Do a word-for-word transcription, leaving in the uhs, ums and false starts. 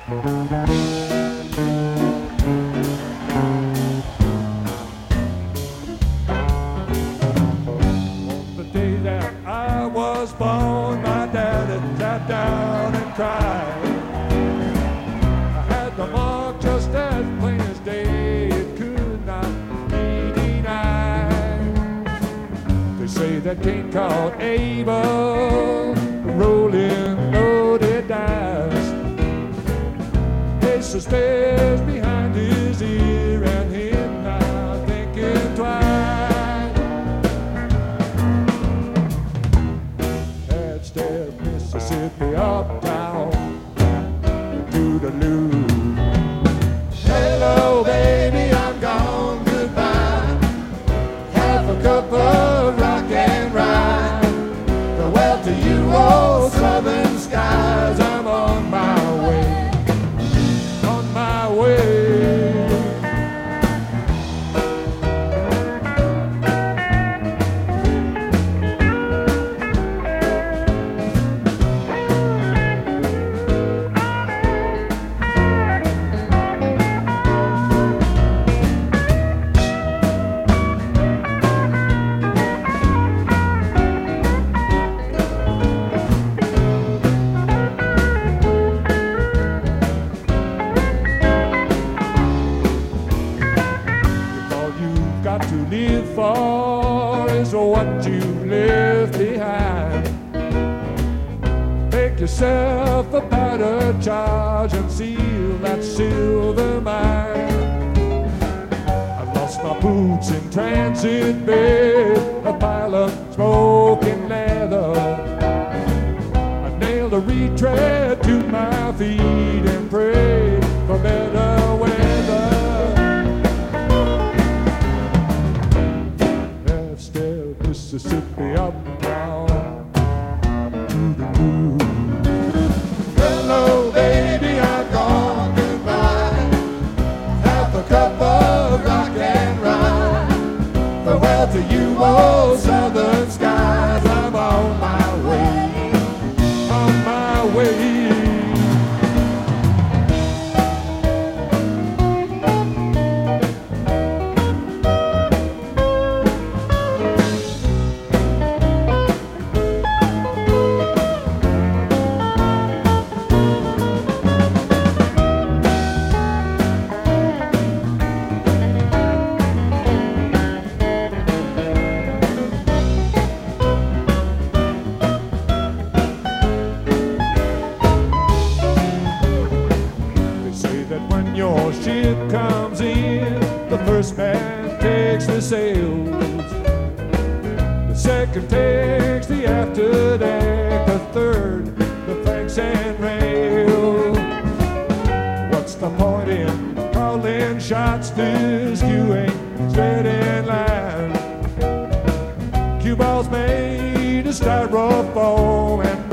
The day that I was born, my daddy sat down and cried. I had the mark just as plain as day, it could not be denied. They say that Cain caught Abel rolling loaded dice. Jesus stares behind his ear and him not thinking twice. That's that Mississippi uptown to the loo. Hello, baby, I'm gone, goodbye. Half a cup of rock and rye. Farewell to you, old southern skies. I'm on my way, on my way. Got to live for is what you left behind. Make yourself a powder charge and seal that silver mine. I've lost my boots in transit bed, a pile of smoking leather. I nailed a retread to my feet and prayed for better weather. Mississippi uptown to the moon. Hello, baby, I'm gone, goodbye. Half a cup of rock and rye. Farewell to you, old southern skies. I'm on my way, on my way. When your ship comes in, the first man takes the sails, the second takes the after deck, the third the planks and rail. What's the point in calling shots? This you ain't straight in line. Cue balls made of styrofoam and